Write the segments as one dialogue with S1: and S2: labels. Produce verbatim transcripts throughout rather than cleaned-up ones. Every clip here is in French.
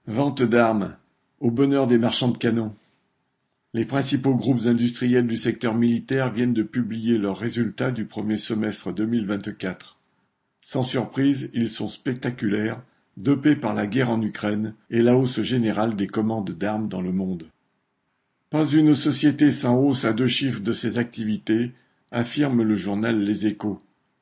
S1: Vente d'armes, au bonheur des marchands de canons. Les principaux groupes industriels du secteur militaire viennent de publier leurs résultats du premier semestre deux mille vingt-quatre. Sans surprise, ils sont spectaculaires, dopés par la guerre en Ukraine et la hausse générale des commandes d'armes dans le monde. Pas une société sans hausse à deux chiffres de ses activités, affirme le journal Les Échos.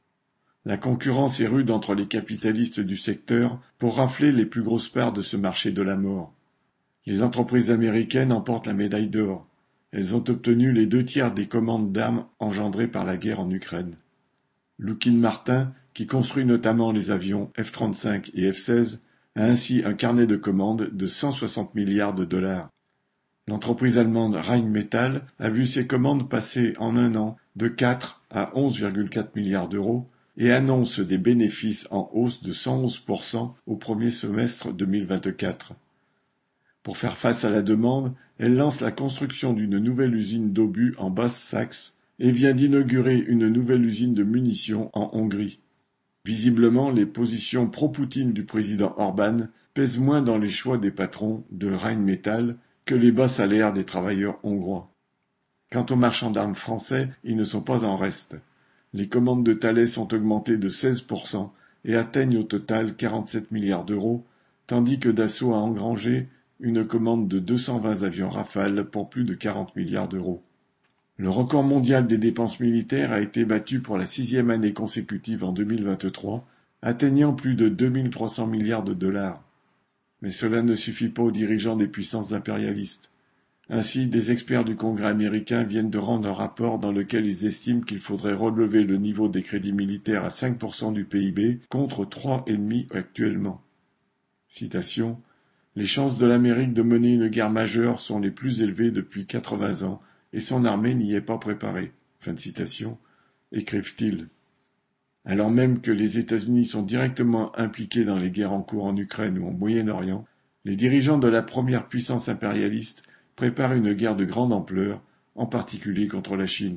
S1: La concurrence est rude entre les capitalistes du secteur pour rafler les plus grosses parts de ce marché de la mort. Les entreprises américaines emportent la médaille d'or. Elles ont obtenu les deux tiers des commandes d'armes engendrées par la guerre en Ukraine. Lockheed Martin, qui construit notamment les avions F trente-cinq et F seize, a ainsi un carnet de commandes de cent soixante milliards de dollars. L'entreprise allemande Rheinmetall a vu ses commandes passer en un an de quatre à onze virgule quatre milliards d'euros et annonce des bénéfices en hausse de cent onze pour cent au premier semestre deux mille vingt-quatre. Pour faire face à la demande, elle lance la construction d'une nouvelle usine d'obus en Basse-Saxe et vient d'inaugurer une nouvelle usine de munitions en Hongrie. Visiblement, les positions pro-Poutine du président Orban pèsent moins dans les choix des patrons de Rheinmetall que les bas salaires des travailleurs hongrois. Quant aux marchands d'armes français, ils ne sont pas en reste. Les commandes de Thales ont augmenté de seize pour cent et atteignent au total quarante-sept milliards d'euros, tandis que Dassault a engrangé une commande de deux cent vingt avions Rafale pour plus de quarante milliards d'euros. Le record mondial des dépenses militaires a été battu pour la sixième année consécutive en deux mille vingt-trois, atteignant plus de deux mille trois cents milliards de dollars. Mais cela ne suffit pas aux dirigeants des puissances impérialistes. Ainsi, des experts du Congrès américain viennent de rendre un rapport dans lequel ils estiment qu'il faudrait relever le niveau des crédits militaires à cinq pour cent du P I B contre trois virgule cinq pour cent actuellement. Citation. Les chances de l'Amérique de mener une guerre majeure sont les plus élevées depuis quatre-vingts ans et son armée n'y est pas préparée. Fin de citation, écrivent-ils. Alors même que les États-Unis sont directement impliqués dans les guerres en cours en Ukraine ou au Moyen-Orient, les dirigeants de la première puissance impérialiste préparent une guerre de grande ampleur, en particulier contre la Chine.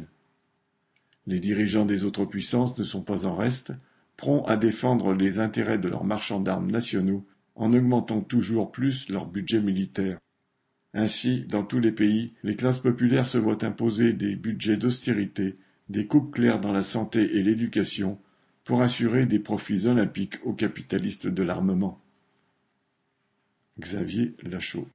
S1: Les dirigeants des autres puissances ne sont pas en reste, prompts à défendre les intérêts de leurs marchands d'armes nationaux en augmentant toujours plus leur budget militaire. Ainsi, dans tous les pays, les classes populaires se voient imposer des budgets d'austérité, des coupes claires dans la santé et l'éducation, pour assurer des profits olympiques aux capitalistes de l'armement. Xavier Lachaud.